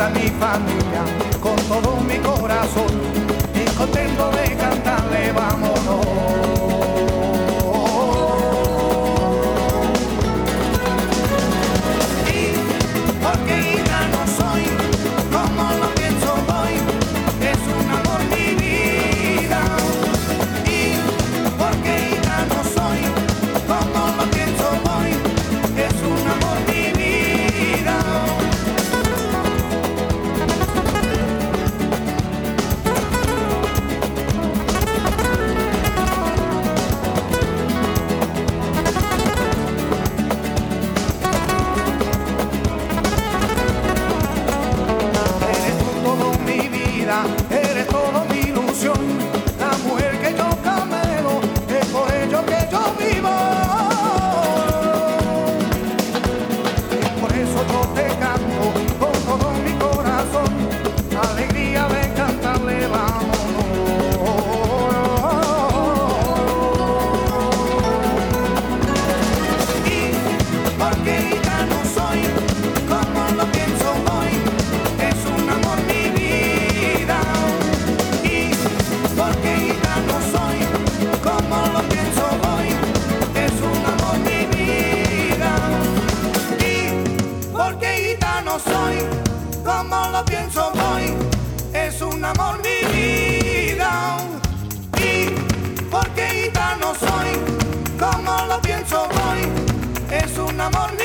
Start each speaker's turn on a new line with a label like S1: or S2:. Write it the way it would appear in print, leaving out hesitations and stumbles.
S1: canta mi familia con todo mi corazón y contento de cantarle vámonos. Y porque gitano soy, como lo pienso voy, es un amor mi vida. Y porque gitano soy, como lo pienso voy, es un amor mi vida. Eres tú todo mi vida, eres todo mi ilusión, la mujer que yo camelo, es por ello que yo vivo. Y por eso yo te canto con todo mi corazón, alegría de cantarle vámonos. Y porque gitano soy, como lo pienso voy, es un amor mi vida. Y porque gitano soy, como lo pienso voy, es un amor mi vida. Y porque gitano soy, como lo pienso voy, es un amor mi vida. Y porque gitano soy, como lo pienso voy, es un amor mi vida.